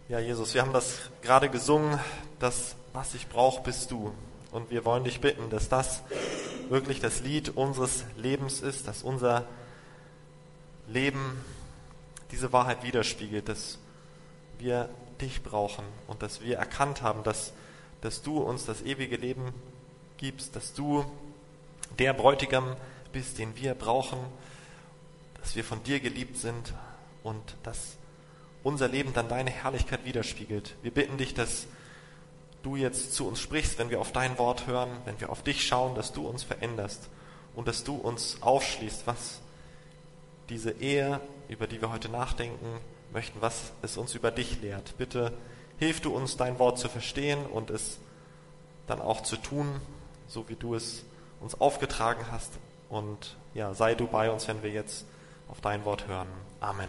Ja, Jesus, wir haben das gerade gesungen, das, was ich brauche, bist du. Und wir wollen dich bitten, dass das wirklich das Lied unseres Lebens ist, dass unser Leben diese Wahrheit widerspiegelt, dass wir dich brauchen und dass wir erkannt haben, dass du uns das ewige Leben gibst, dass du der Bräutigam bist, den wir brauchen, dass wir von dir geliebt sind und dass unser Leben dann deine Herrlichkeit widerspiegelt. Wir bitten dich, dass du jetzt zu uns sprichst, wenn wir auf dein Wort hören, wenn wir auf dich schauen, dass du uns veränderst und dass du uns aufschließt, was diese Ehe, über die wir heute nachdenken möchten, was es uns über dich lehrt. Bitte hilf du uns, dein Wort zu verstehen und es dann auch zu tun, so wie du es uns aufgetragen hast. Und ja, sei du bei uns, wenn wir jetzt auf dein Wort hören. Amen.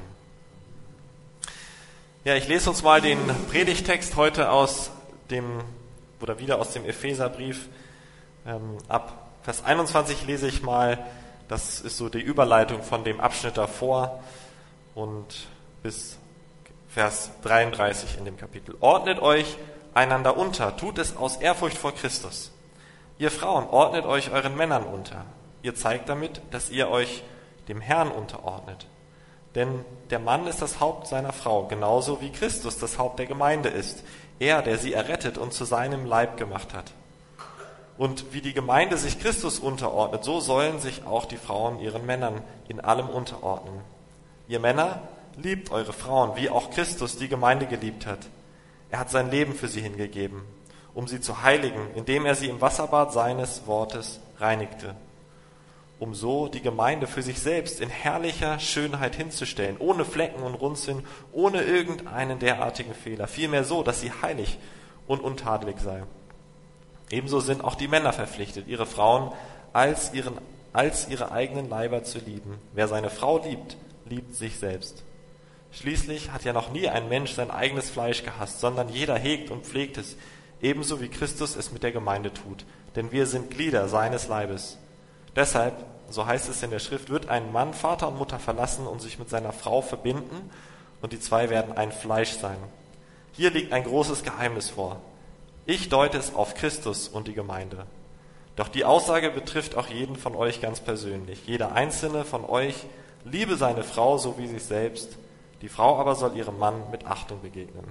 Ja, ich lese uns mal den Predigtext heute wieder aus dem Epheserbrief. Ab Vers 21 lese ich mal, das ist so die Überleitung von dem Abschnitt davor und bis Vers 33 in dem Kapitel. Ordnet euch einander unter, tut es aus Ehrfurcht vor Christus. Ihr Frauen, ordnet euch euren Männern unter. Ihr zeigt damit, dass ihr euch dem Herrn unterordnet. Denn der Mann ist das Haupt seiner Frau, genauso wie Christus das Haupt der Gemeinde ist. Er, der sie errettet und zu seinem Leib gemacht hat. Und wie die Gemeinde sich Christus unterordnet, so sollen sich auch die Frauen ihren Männern in allem unterordnen. Ihr Männer, liebt eure Frauen, wie auch Christus die Gemeinde geliebt hat. Er hat sein Leben für sie hingegeben, um sie zu heiligen, indem er sie im Wasserbad seines Wortes reinigte, um so die Gemeinde für sich selbst in herrlicher Schönheit hinzustellen, ohne Flecken und Runzeln, ohne irgendeinen derartigen Fehler, vielmehr so, dass sie heilig und untadelig sei. Ebenso sind auch die Männer verpflichtet, ihre Frauen als ihre eigenen Leiber zu lieben. Wer seine Frau liebt, liebt sich selbst. Schließlich hat ja noch nie ein Mensch sein eigenes Fleisch gehasst, sondern jeder hegt und pflegt es, ebenso wie Christus es mit der Gemeinde tut. Denn wir sind Glieder seines Leibes. Deshalb, so heißt es in der Schrift, wird ein Mann Vater und Mutter verlassen und sich mit seiner Frau verbinden, und die zwei werden ein Fleisch sein. Hier liegt ein großes Geheimnis vor. Ich deute es auf Christus und die Gemeinde. Doch die Aussage betrifft auch jeden von euch ganz persönlich. Jeder einzelne von euch liebe seine Frau so wie sich selbst, die Frau aber soll ihrem Mann mit Achtung begegnen.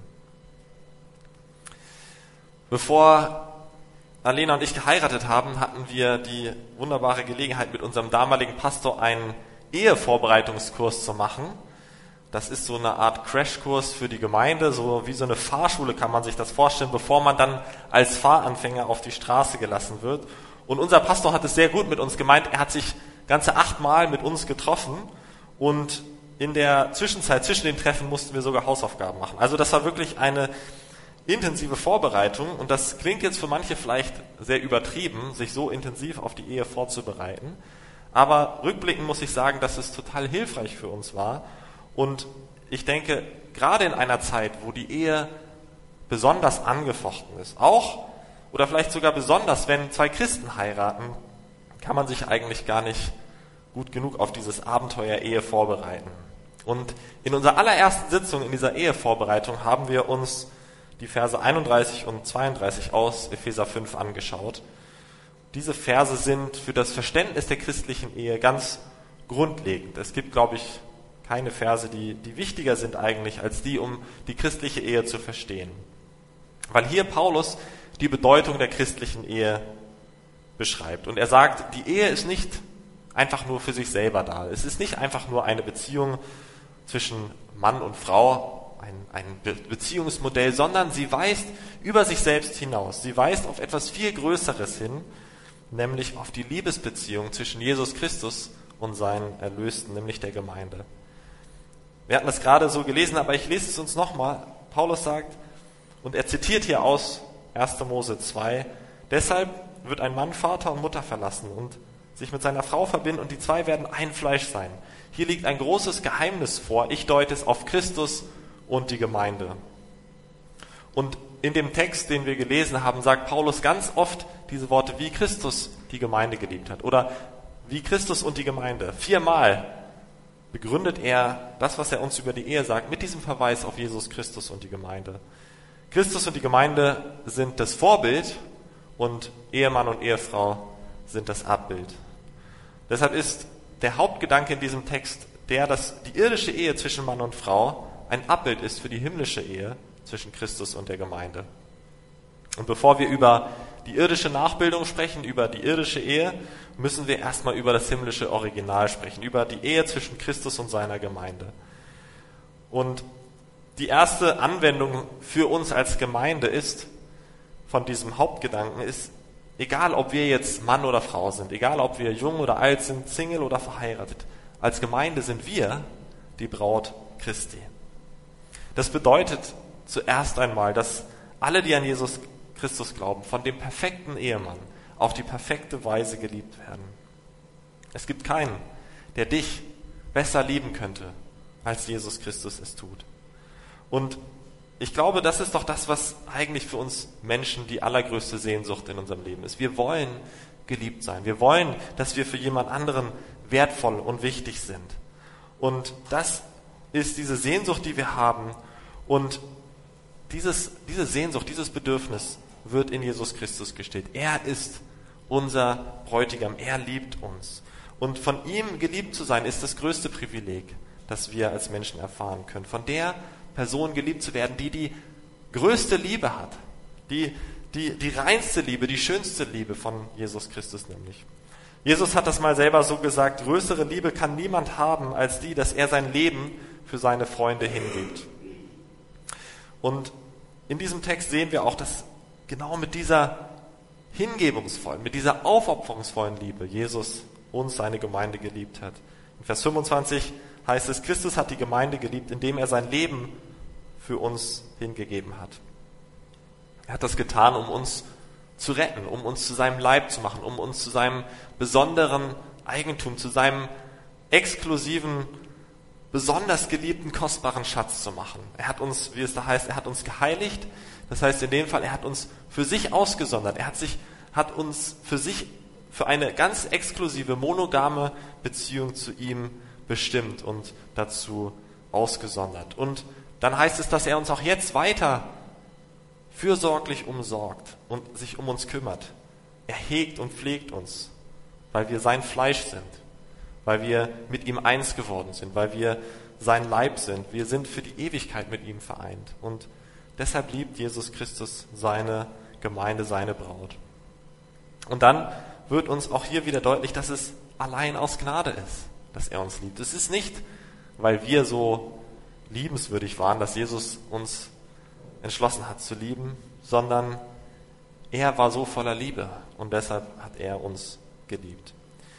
Bevor Alena und ich geheiratet haben, hatten wir die wunderbare Gelegenheit, mit unserem damaligen Pastor einen Ehevorbereitungskurs zu machen. Das ist so eine Art Crashkurs für die Gemeinde, so wie so eine Fahrschule kann man sich das vorstellen, bevor man dann als Fahranfänger auf die Straße gelassen wird. Und unser Pastor hat es sehr gut mit uns gemeint. Er hat sich ganze 8 Mal mit uns getroffen und in der Zwischenzeit, zwischen den Treffen, mussten wir sogar Hausaufgaben machen. Also das war wirklich eine intensive Vorbereitung und das klingt jetzt für manche vielleicht sehr übertrieben, sich so intensiv auf die Ehe vorzubereiten. Aber rückblickend muss ich sagen, dass es total hilfreich für uns war. Und ich denke, gerade in einer Zeit, wo die Ehe besonders angefochten ist, auch oder vielleicht sogar besonders, wenn 2 Christen heiraten, kann man sich eigentlich gar nicht gut genug auf dieses Abenteuer Ehe vorbereiten. Und in unserer allerersten Sitzung in dieser Ehevorbereitung haben wir uns die Verse 31 und 32 aus Epheser 5 angeschaut. Diese Verse sind für das Verständnis der christlichen Ehe ganz grundlegend. Es gibt, glaube ich, keine Verse, die wichtiger sind eigentlich als die, um die christliche Ehe zu verstehen. Weil hier Paulus die Bedeutung der christlichen Ehe beschreibt. Und er sagt, die Ehe ist nicht einfach nur für sich selber da. Es ist nicht einfach nur eine Beziehung zwischen Mann und Frau, ein Beziehungsmodell, sondern sie weist über sich selbst hinaus. Sie weist auf etwas viel Größeres hin, nämlich auf die Liebesbeziehung zwischen Jesus Christus und seinen Erlösten, nämlich der Gemeinde. Wir hatten das gerade so gelesen, aber ich lese es uns nochmal. Paulus sagt, und er zitiert hier aus 1. Mose 2, deshalb wird ein Mann Vater und Mutter verlassen und sich mit seiner Frau verbinden und die zwei werden ein Fleisch sein. Hier liegt ein großes Geheimnis vor. Ich deute es auf Christus und die Gemeinde. Und in dem Text, den wir gelesen haben, sagt Paulus ganz oft diese Worte, wie Christus die Gemeinde geliebt hat. Oder wie Christus und die Gemeinde. 4-mal begründet er das, was er uns über die Ehe sagt, mit diesem Verweis auf Jesus Christus und die Gemeinde. Christus und die Gemeinde sind das Vorbild und Ehemann und Ehefrau sind das Abbild. Deshalb ist der Hauptgedanke in diesem Text der, dass die irdische Ehe zwischen Mann und Frau ein Abbild ist für die himmlische Ehe zwischen Christus und der Gemeinde. Und bevor wir über die irdische Nachbildung sprechen, über die irdische Ehe, müssen wir erstmal über das himmlische Original sprechen, über die Ehe zwischen Christus und seiner Gemeinde. Und die erste Anwendung für uns als Gemeinde ist, von diesem Hauptgedanken ist, egal ob wir jetzt Mann oder Frau sind, egal ob wir jung oder alt sind, Single oder verheiratet, als Gemeinde sind wir die Braut Christi. Das bedeutet zuerst einmal, dass alle, die an Jesus Christus glauben, von dem perfekten Ehemann auf die perfekte Weise geliebt werden. Es gibt keinen, der dich besser lieben könnte, als Jesus Christus es tut. Und ich glaube, das ist doch das, was eigentlich für uns Menschen die allergrößte Sehnsucht in unserem Leben ist. Wir wollen geliebt sein. Wir wollen, dass wir für jemand anderen wertvoll und wichtig sind. Und das ist diese Sehnsucht, die wir haben. Und diese Sehnsucht, dieses Bedürfnis wird in Jesus Christus gestillt. Er ist unser Bräutigam. Er liebt uns. Und von ihm geliebt zu sein, ist das größte Privileg, das wir als Menschen erfahren können. Von der Person geliebt zu werden, die die größte Liebe hat. Die reinste Liebe, die schönste Liebe von Jesus Christus nämlich. Jesus hat das mal selber so gesagt: Größere Liebe kann niemand haben als die, dass er sein Leben für seine Freunde hingibt. Und in diesem Text sehen wir auch, dass genau mit dieser hingebungsvollen, mit dieser aufopferungsvollen Liebe Jesus uns, seine Gemeinde, geliebt hat. In Vers 25 heißt es: Christus hat die Gemeinde geliebt, indem er sein Leben für uns hingegeben hat. Er hat das getan, um uns zu retten, um uns zu seinem Leib zu machen, um uns zu seinem besonderen Eigentum, zu seinem exklusiven, besonders geliebten, kostbaren Schatz zu machen. Er hat uns, wie es da heißt, er hat uns geheiligt. Das heißt in dem Fall, er hat uns für sich ausgesondert. Er hat uns für sich, für eine ganz exklusive, monogame Beziehung zu ihm bestimmt und dazu ausgesondert. Und dann heißt es, dass er uns auch jetzt weiter fürsorglich umsorgt und sich um uns kümmert. Er hegt und pflegt uns, weil wir sein Fleisch sind, weil wir mit ihm eins geworden sind, weil wir sein Leib sind. Wir sind für die Ewigkeit mit ihm vereint. Und deshalb liebt Jesus Christus seine Gemeinde, seine Braut. Und dann wird uns auch hier wieder deutlich, dass es allein aus Gnade ist, dass er uns liebt. Es ist nicht, weil wir so liebenswürdig waren, dass Jesus uns entschlossen hat zu lieben, sondern er war so voller Liebe und deshalb hat er uns geliebt.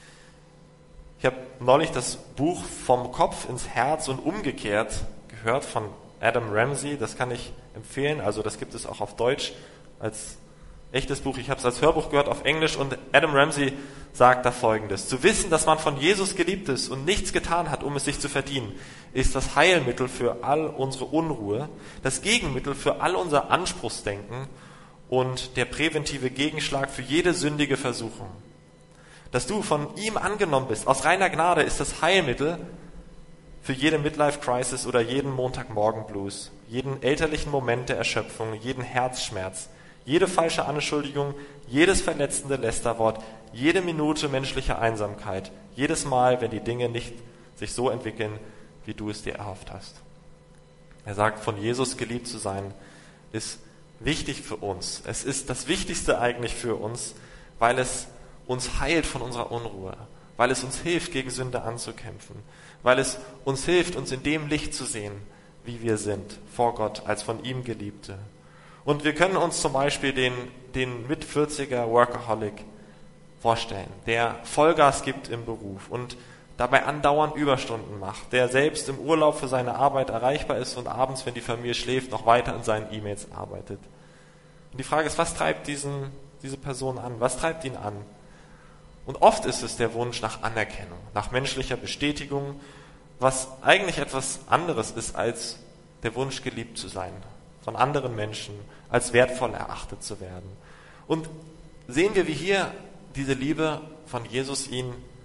Ich habe neulich das Buch Vom Kopf ins Herz und umgekehrt gehört von Adam Ramsey. Das kann ich empfehlen. Also das gibt es auch auf Deutsch als echtes Buch. Ich habe es als Hörbuch gehört auf Englisch und Adam Ramsey sagt da Folgendes: Zu wissen, dass man von Jesus geliebt ist und nichts getan hat, um es sich zu verdienen, ist das Heilmittel für all unsere Unruhe, das Gegenmittel für all unser Anspruchsdenken und der präventive Gegenschlag für jede sündige Versuchung. Dass du von ihm angenommen bist, aus reiner Gnade, ist das Heilmittel für jede Midlife-Crisis oder jeden Montagmorgen-Blues, jeden elterlichen Moment der Erschöpfung, jeden Herzschmerz, jede falsche Anschuldigung, jedes verletzende Lästerwort, jede Minute menschlicher Einsamkeit, jedes Mal, wenn die Dinge nicht sich so entwickeln, wie du es dir erhofft hast. Er sagt, von Jesus geliebt zu sein, ist wichtig für uns. Es ist das Wichtigste eigentlich für uns, weil es uns heilt von unserer Unruhe, weil es uns hilft, gegen Sünde anzukämpfen, weil es uns hilft, uns in dem Licht zu sehen, wie wir sind, vor Gott, als von ihm Geliebte. Und wir können uns zum Beispiel den Mit-40er Workaholic vorstellen, der Vollgas gibt im Beruf und dabei andauernd Überstunden macht, der selbst im Urlaub für seine Arbeit erreichbar ist und abends, wenn die Familie schläft, noch weiter an seinen E-Mails arbeitet. Und die Frage ist, was treibt diese Person an? Was treibt ihn an? Und oft ist es der Wunsch nach Anerkennung, nach menschlicher Bestätigung, was eigentlich etwas anderes ist als der Wunsch, geliebt zu sein, von anderen Menschen, als wertvoll erachtet zu werden. Und sehen wir, wie hier diese Liebe von Jesus ihn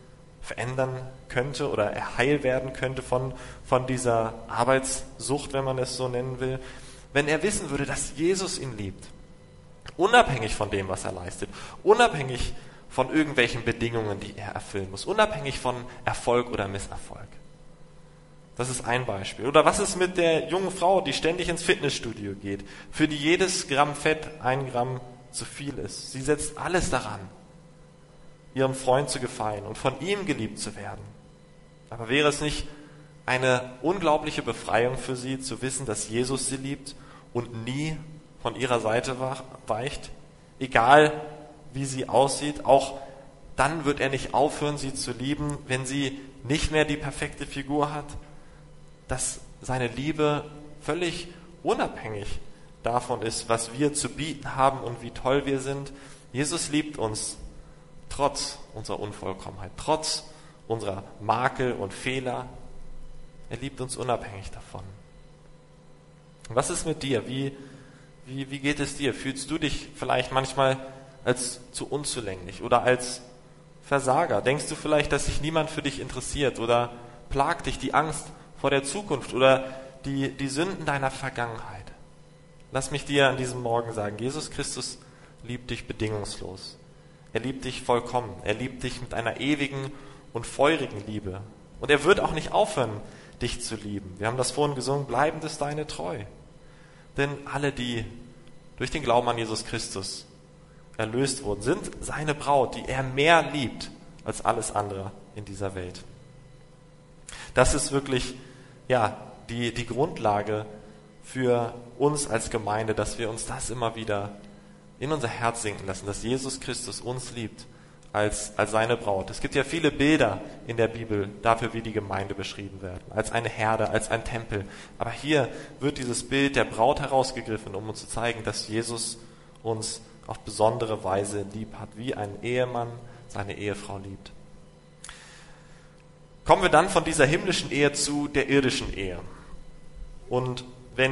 verändern könnte oder er heil werden könnte von dieser Arbeitssucht, wenn man es so nennen will, wenn er wissen würde, dass Jesus ihn liebt, unabhängig von dem, was er leistet, unabhängig von irgendwelchen Bedingungen, die er erfüllen muss, unabhängig von Erfolg oder Misserfolg. Das ist ein Beispiel. Oder was ist mit der jungen Frau, die ständig ins Fitnessstudio geht, für die jedes Gramm Fett 1 Gramm zu viel ist? Sie setzt alles daran, ihrem Freund zu gefallen und von ihm geliebt zu werden. Aber wäre es nicht eine unglaubliche Befreiung für sie, zu wissen, dass Jesus sie liebt und nie von ihrer Seite weicht? Egal, wie sie aussieht, auch dann wird er nicht aufhören, sie zu lieben, wenn sie nicht mehr die perfekte Figur hat, dass seine Liebe völlig unabhängig davon ist, was wir zu bieten haben und wie toll wir sind. Jesus liebt uns trotz unserer Unvollkommenheit, trotz unserer Makel und Fehler. Er liebt uns unabhängig davon. Was ist mit dir? Wie geht es dir? Fühlst du dich vielleicht manchmal als zu unzulänglich oder als Versager? Denkst du vielleicht, dass sich niemand für dich interessiert oder plagt dich die Angst vor der Zukunft oder die Sünden deiner Vergangenheit? Lass mich dir an diesem Morgen sagen, Jesus Christus liebt dich bedingungslos. Er liebt dich vollkommen. Er liebt dich mit einer ewigen und feurigen Liebe. Und er wird auch nicht aufhören, dich zu lieben. Wir haben das vorhin gesungen, bleibend ist deine Treu. Denn alle, die durch den Glauben an Jesus Christus erlöst wurden, sind seine Braut, die er mehr liebt als alles andere in dieser Welt. Das ist wirklich die Grundlage für uns als Gemeinde, dass wir uns das immer wieder in unser Herz sinken lassen, dass Jesus Christus uns liebt als seine Braut. Es gibt ja viele Bilder in der Bibel dafür, wie die Gemeinde beschrieben werden, als eine Herde, als ein Tempel. Aber hier wird dieses Bild der Braut herausgegriffen, um uns zu zeigen, dass Jesus uns auf besondere Weise lieb hat, wie ein Ehemann seine Ehefrau liebt. Kommen wir dann von dieser himmlischen Ehe zu der irdischen Ehe. Und wenn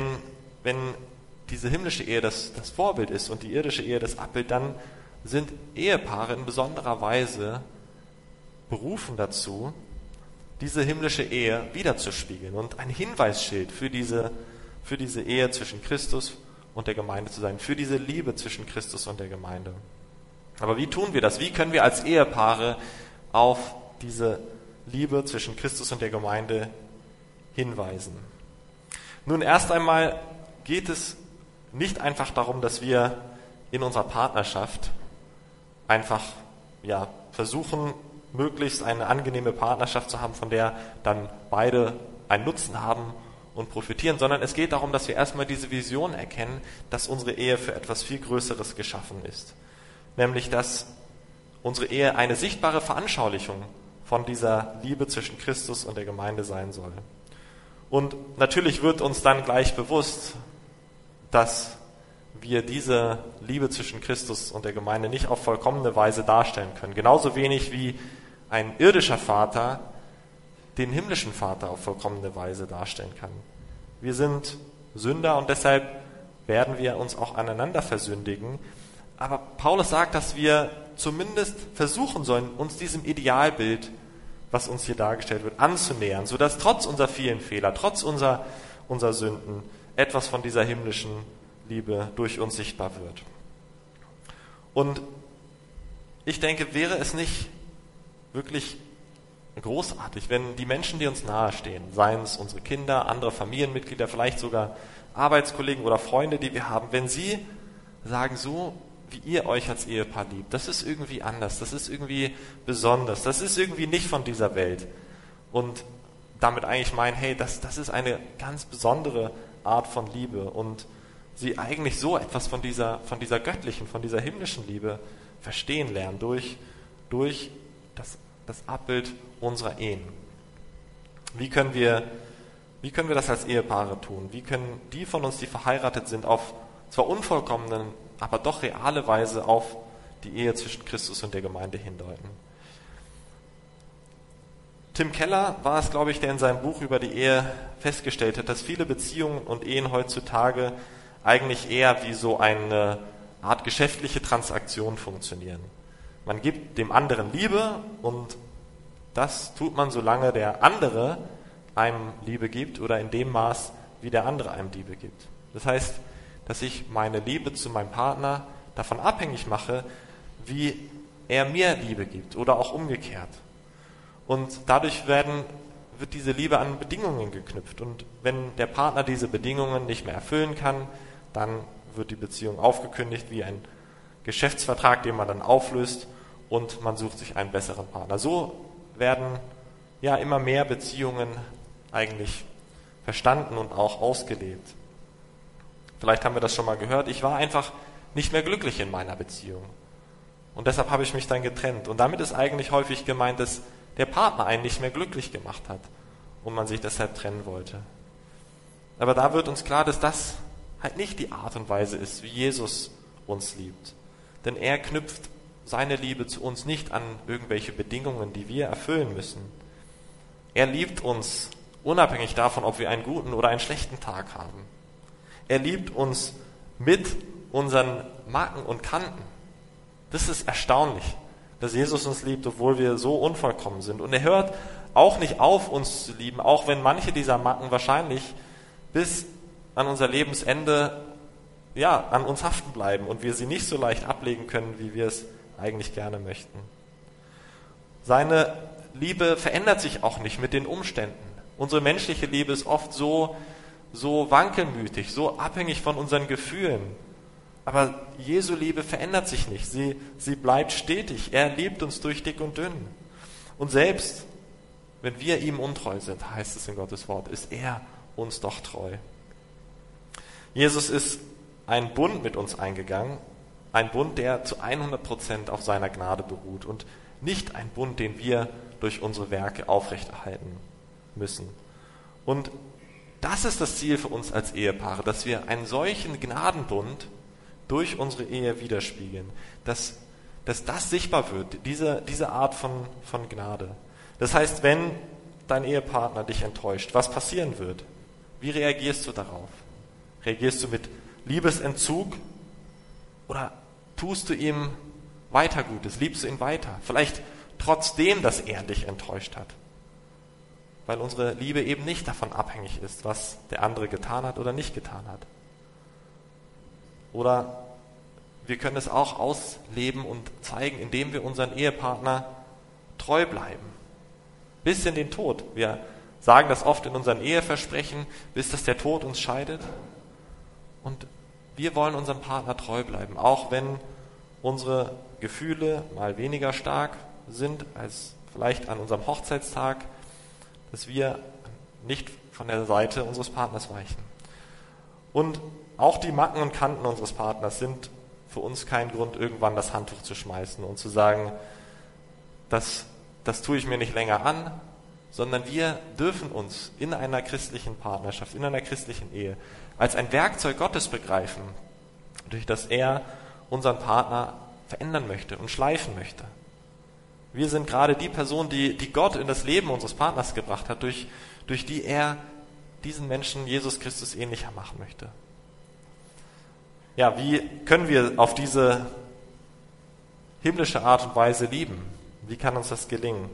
diese himmlische Ehe das Vorbild ist und die irdische Ehe das Abbild, dann sind Ehepaare in besonderer Weise berufen dazu, diese himmlische Ehe wiederzuspiegeln und ein Hinweisschild für diese Ehe zwischen Christus und der Gemeinde zu sein, für diese Liebe zwischen Christus und der Gemeinde. Aber wie tun wir das? Wie können wir als Ehepaare auf diese Liebe zwischen Christus und der Gemeinde hinweisen? Nun, erst einmal geht es nicht einfach darum, dass wir in unserer Partnerschaft einfach versuchen, möglichst eine angenehme Partnerschaft zu haben, von der dann beide einen Nutzen haben und profitieren, sondern es geht darum, dass wir erstmal diese Vision erkennen, dass unsere Ehe für etwas viel Größeres geschaffen ist. Nämlich, dass unsere Ehe eine sichtbare Veranschaulichung von dieser Liebe zwischen Christus und der Gemeinde sein soll. Und natürlich wird uns dann gleich bewusst, dass wir diese Liebe zwischen Christus und der Gemeinde nicht auf vollkommene Weise darstellen können. Genauso wenig wie ein irdischer Vater den himmlischen Vater auf vollkommene Weise darstellen kann. Wir sind Sünder und deshalb werden wir uns auch aneinander versündigen. Aber Paulus sagt, dass wir zumindest versuchen sollen, uns diesem Idealbild, was uns hier dargestellt wird, anzunähern, sodass trotz unserer vielen Fehler, trotz unserer Sünden, etwas von dieser himmlischen Liebe durch uns sichtbar wird. Und ich denke, wäre es nicht wirklich großartig, wenn die Menschen, die uns nahestehen, seien es unsere Kinder, andere Familienmitglieder, vielleicht sogar Arbeitskollegen oder Freunde, die wir haben, wenn sie sagen, so wie ihr euch als Ehepaar liebt, das ist irgendwie anders, das ist irgendwie besonders, das ist irgendwie nicht von dieser Welt. Und damit eigentlich meinen, hey, das ist eine ganz besondere Art von Liebe und sie eigentlich so etwas von dieser göttlichen, von dieser himmlischen Liebe verstehen lernen durch das Abbild unserer Ehen. Wie können wir das als Ehepaare tun? Wie können die von uns, die verheiratet sind, auf zwar unvollkommenen, aber doch reale Weise auf die Ehe zwischen Christus und der Gemeinde hindeuten? Tim Keller war es, glaube ich, der in seinem Buch über die Ehe festgestellt hat, dass viele Beziehungen und Ehen heutzutage eigentlich eher wie so eine Art geschäftliche Transaktion funktionieren. Man gibt dem anderen Liebe und das tut man, solange der andere einem Liebe gibt oder in dem Maß, wie der andere einem Liebe gibt. Das heißt, dass ich meine Liebe zu meinem Partner davon abhängig mache, wie er mir Liebe gibt oder auch umgekehrt. Und dadurch wird diese Liebe an Bedingungen geknüpft. Und wenn der Partner diese Bedingungen nicht mehr erfüllen kann, dann wird die Beziehung aufgekündigt wie ein Geschäftsvertrag, den man dann auflöst und man sucht sich einen besseren Partner. So werden ja immer mehr Beziehungen eigentlich verstanden und auch ausgelebt. Vielleicht haben wir das schon mal gehört. Ich war einfach nicht mehr glücklich in meiner Beziehung. Und deshalb habe ich mich dann getrennt. Und damit ist eigentlich häufig gemeint, dass der Partner einen nicht mehr glücklich gemacht hat und man sich deshalb trennen wollte. Aber da wird uns klar, dass das halt nicht die Art und Weise ist, wie Jesus uns liebt. Denn er knüpft seine Liebe zu uns nicht an irgendwelche Bedingungen, die wir erfüllen müssen. Er liebt uns unabhängig davon, ob wir einen guten oder einen schlechten Tag haben. Er liebt uns mit unseren Macken und Kanten. Das ist erstaunlich, dass Jesus uns liebt, obwohl wir so unvollkommen sind. Und er hört auch nicht auf, uns zu lieben, auch wenn manche dieser Macken wahrscheinlich bis an unser Lebensende an uns haften bleiben und wir sie nicht so leicht ablegen können, wie wir es eigentlich gerne möchten. Seine Liebe verändert sich auch nicht mit den Umständen. Unsere menschliche Liebe ist oft so wankelmütig, so abhängig von unseren Gefühlen. Aber Jesu Liebe verändert sich nicht. Sie bleibt stetig. Er liebt uns durch dick und dünn. Und selbst wenn wir ihm untreu sind, heißt es in Gottes Wort, ist er uns doch treu. Jesus ist einen Bund mit uns eingegangen, ein Bund, der zu 100% auf seiner Gnade beruht und nicht ein Bund, den wir durch unsere Werke aufrechterhalten müssen. Und das ist das Ziel für uns als Ehepaare, dass wir einen solchen Gnadenbund durch unsere Ehe widerspiegeln, dass das sichtbar wird, diese Art von Gnade. Das heißt, wenn dein Ehepartner dich enttäuscht, was passieren wird? Wie reagierst du darauf? Reagierst du mit Liebesentzug oder tust du ihm weiter Gutes, liebst du ihn weiter? Vielleicht trotzdem, dass er dich enttäuscht hat. Weil unsere Liebe eben nicht davon abhängig ist, was der andere getan hat oder nicht getan hat. Oder wir können es auch ausleben und zeigen, indem wir unseren Ehepartner treu bleiben. Bis in den Tod. Wir sagen das oft in unseren Eheversprechen, bis dass der Tod uns scheidet. Und wir wollen unserem Partner treu bleiben, auch wenn unsere Gefühle mal weniger stark sind als vielleicht an unserem Hochzeitstag, dass wir nicht von der Seite unseres Partners weichen. Und auch die Macken und Kanten unseres Partners sind für uns kein Grund, irgendwann das Handtuch zu schmeißen und zu sagen, das tue ich mir nicht länger an, sondern wir dürfen uns in einer christlichen Partnerschaft, in einer christlichen Ehe als ein Werkzeug Gottes begreifen, durch das er unseren Partner verändern möchte und schleifen möchte. Wir sind gerade die Person, die Gott in das Leben unseres Partners gebracht hat, durch die er diesen Menschen Jesus Christus ähnlicher machen möchte. Ja, wie können wir auf diese himmlische Art und Weise lieben? Wie kann uns das gelingen?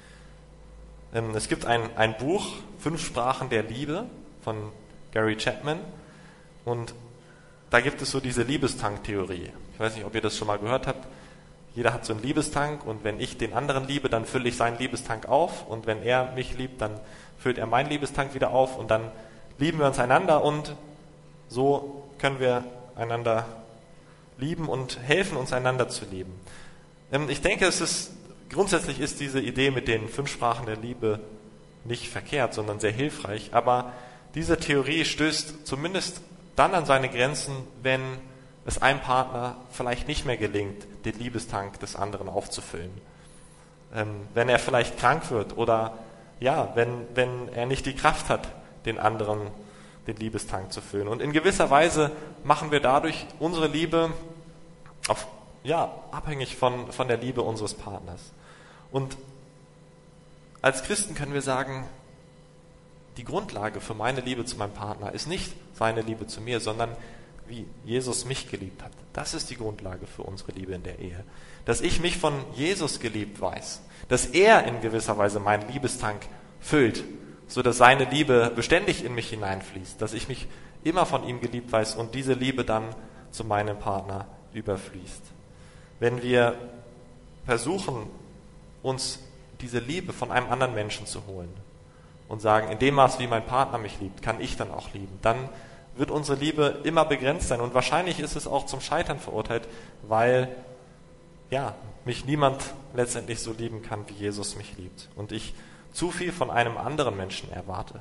Es gibt ein Buch, 5 Sprachen der Liebe von Gary Chapman, und da gibt es so diese Liebestank-Theorie. Ich weiß nicht, ob ihr das schon mal gehört habt. Jeder hat so einen Liebestank und wenn ich den anderen liebe, dann fülle ich seinen Liebestank auf und wenn er mich liebt, dann füllt er meinen Liebestank wieder auf und dann lieben wir uns einander und so können wir einander lieben und helfen uns einander zu lieben. Ich denke, grundsätzlich ist diese Idee mit den 5 Sprachen der Liebe nicht verkehrt, sondern sehr hilfreich, aber diese Theorie stößt zumindest dann an seine Grenzen, wenn es einem Partner vielleicht nicht mehr gelingt, den Liebestank des anderen aufzufüllen. Wenn er vielleicht krank wird oder wenn er nicht die Kraft hat, den anderen den Liebestank zu füllen. Und in gewisser Weise machen wir dadurch unsere Liebe abhängig von der Liebe unseres Partners. Und als Christen können wir sagen, die Grundlage für meine Liebe zu meinem Partner ist nicht seine Liebe zu mir, sondern wie Jesus mich geliebt hat. Das ist die Grundlage für unsere Liebe in der Ehe. Dass ich mich von Jesus geliebt weiß, dass er in gewisser Weise meinen Liebestank füllt, so dass seine Liebe beständig in mich hineinfließt, dass ich mich immer von ihm geliebt weiß und diese Liebe dann zu meinem Partner überfließt. Wenn wir versuchen, uns diese Liebe von einem anderen Menschen zu holen und sagen, in dem Maß, wie mein Partner mich liebt, kann ich dann auch lieben, dann wird unsere Liebe immer begrenzt sein und wahrscheinlich ist es auch zum Scheitern verurteilt, weil mich niemand letztendlich so lieben kann, wie Jesus mich liebt und ich zu viel von einem anderen Menschen erwarte.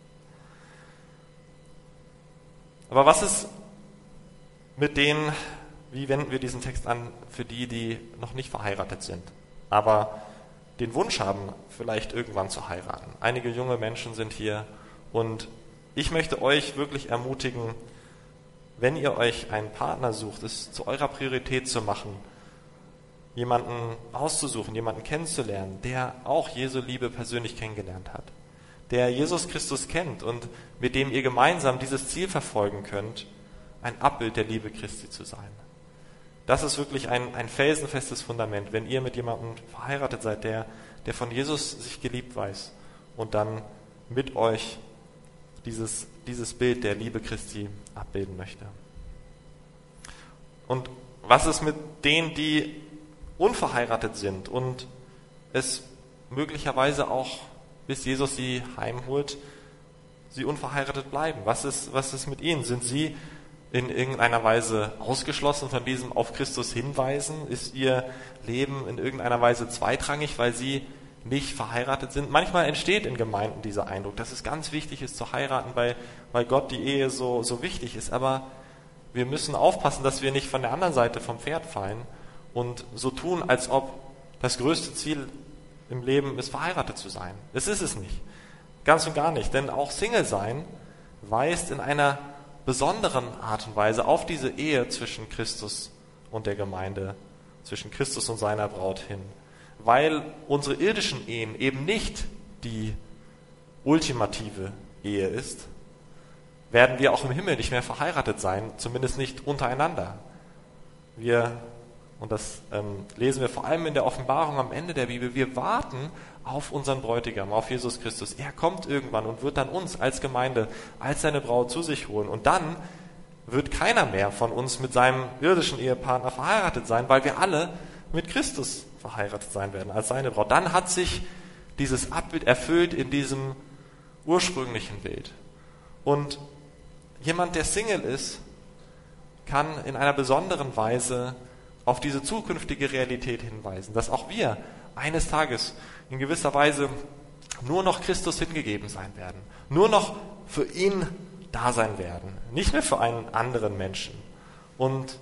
Aber was ist mit denen, wie wenden wir diesen Text an, für die noch nicht verheiratet sind, aber den Wunsch haben, vielleicht irgendwann zu heiraten? Einige junge Menschen sind hier und ich möchte euch wirklich ermutigen, wenn ihr euch einen Partner sucht, es zu eurer Priorität zu machen, jemanden auszusuchen, jemanden kennenzulernen, der auch Jesu Liebe persönlich kennengelernt hat, der Jesus Christus kennt und mit dem ihr gemeinsam dieses Ziel verfolgen könnt, ein Abbild der Liebe Christi zu sein. Das ist wirklich ein felsenfestes Fundament, wenn ihr mit jemandem verheiratet seid, der von Jesus sich geliebt weiß und dann mit euch dieses Bild der Liebe Christi abbilden möchte. Und was ist mit denen, die unverheiratet sind und es möglicherweise auch, bis Jesus sie heimholt, sie unverheiratet bleiben? Was ist mit ihnen? Sind sie in irgendeiner Weise ausgeschlossen von diesem auf Christus hinweisen? Ist ihr Leben in irgendeiner Weise zweitrangig, weil sie nicht verheiratet sind? Manchmal entsteht in Gemeinden dieser Eindruck, dass es ganz wichtig ist zu heiraten, weil Gott die Ehe so wichtig ist. Aber wir müssen aufpassen, dass wir nicht von der anderen Seite vom Pferd fallen und so tun, als ob das größte Ziel im Leben ist, verheiratet zu sein. Das ist es nicht. Ganz und gar nicht. Denn auch Single sein weist in einer besonderen Art und Weise auf diese Ehe zwischen Christus und der Gemeinde, zwischen Christus und seiner Braut hin. Weil unsere irdischen Ehen eben nicht die ultimative Ehe ist, werden wir auch im Himmel nicht mehr verheiratet sein, zumindest nicht untereinander. Und das lesen wir vor allem in der Offenbarung am Ende der Bibel, wir warten auf unseren Bräutigam, auf Jesus Christus. Er kommt irgendwann und wird dann uns als Gemeinde, als seine Braut zu sich holen. Und dann wird keiner mehr von uns mit seinem irdischen Ehepartner verheiratet sein, weil wir alle mit Christus verheiratet sein werden, als seine Braut. Dann hat sich dieses Abbild erfüllt in diesem ursprünglichen Bild. Und jemand, der Single ist, kann in einer besonderen Weise auf diese zukünftige Realität hinweisen, dass auch wir eines Tages in gewisser Weise nur noch Christus hingegeben sein werden, nur noch für ihn da sein werden, nicht mehr für einen anderen Menschen. Und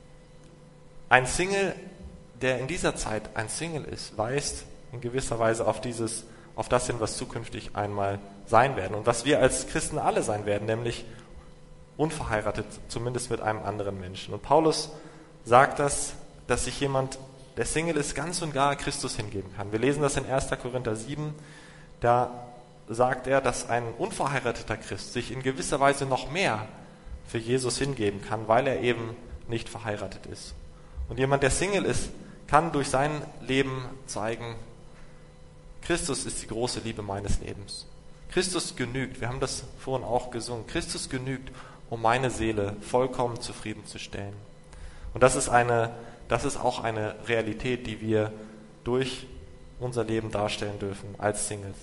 ein Single, der in dieser Zeit ein Single ist, weist in gewisser Weise auf das hin, was zukünftig einmal sein werden und was wir als Christen alle sein werden, nämlich unverheiratet, zumindest mit einem anderen Menschen. Und Paulus sagt das, dass sich jemand, der Single ist, ganz und gar Christus hingeben kann. Wir lesen das in 1. Korinther 7, da sagt er, dass ein unverheirateter Christ sich in gewisser Weise noch mehr für Jesus hingeben kann, weil er eben nicht verheiratet ist. Und jemand, der Single ist, kann durch sein Leben zeigen, Christus ist die große Liebe meines Lebens. Christus genügt, wir haben das vorhin auch gesungen, Christus genügt, um meine Seele vollkommen zufriedenzustellen. Und das ist auch eine Realität, die wir durch unser Leben darstellen dürfen als Singles.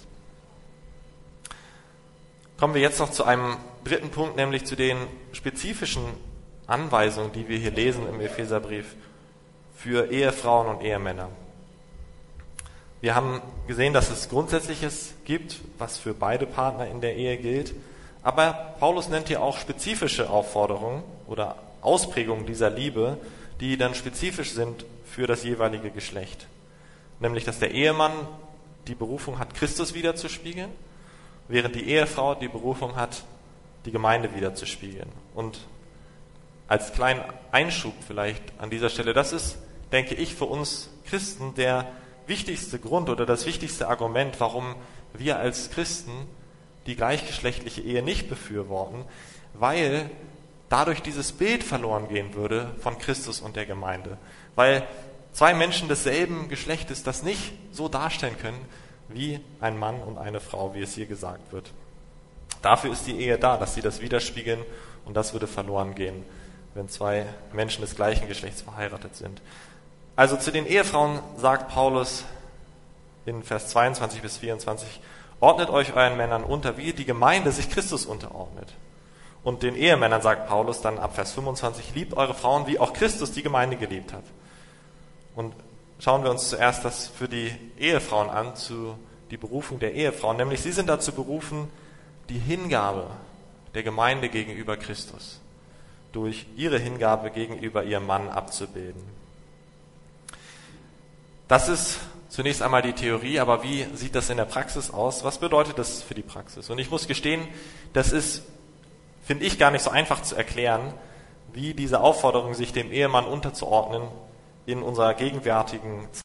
Kommen wir jetzt noch zu einem dritten Punkt, nämlich zu den spezifischen Anweisungen, die wir hier lesen im Epheserbrief für Ehefrauen und Ehemänner. Wir haben gesehen, dass es Grundsätzliches gibt, was für beide Partner in der Ehe gilt. Aber Paulus nennt hier auch spezifische Aufforderungen oder Ausprägungen dieser Liebe, die dann spezifisch sind für das jeweilige Geschlecht. Nämlich, dass der Ehemann die Berufung hat, Christus wiederzuspiegeln, während die Ehefrau die Berufung hat, die Gemeinde wiederzuspiegeln. Und als kleinen Einschub vielleicht an dieser Stelle, das ist, denke ich, für uns Christen der wichtigste Grund oder das wichtigste Argument, warum wir als Christen die gleichgeschlechtliche Ehe nicht befürworten, weil dadurch dieses Bild verloren gehen würde von Christus und der Gemeinde. Weil zwei Menschen desselben Geschlechtes das nicht so darstellen können, wie ein Mann und eine Frau, wie es hier gesagt wird. Dafür ist die Ehe da, dass sie das widerspiegeln, und das würde verloren gehen, wenn zwei Menschen des gleichen Geschlechts verheiratet sind. Also zu den Ehefrauen sagt Paulus in Vers 22 bis 24, ordnet euch euren Männern unter, wie die Gemeinde sich Christus unterordnet. Und den Ehemännern sagt Paulus dann ab Vers 25, liebt eure Frauen, wie auch Christus die Gemeinde geliebt hat. Und schauen wir uns zuerst das für die Ehefrauen an, zu die Berufung der Ehefrauen, nämlich sie sind dazu berufen, die Hingabe der Gemeinde gegenüber Christus durch ihre Hingabe gegenüber ihrem Mann abzubilden. Das ist zunächst einmal die Theorie, aber wie sieht das in der Praxis aus? Was bedeutet das für die Praxis? Und ich muss gestehen, das ist, finde ich, gar nicht so einfach zu erklären, wie diese Aufforderung, sich dem Ehemann unterzuordnen, in unserer gegenwärtigen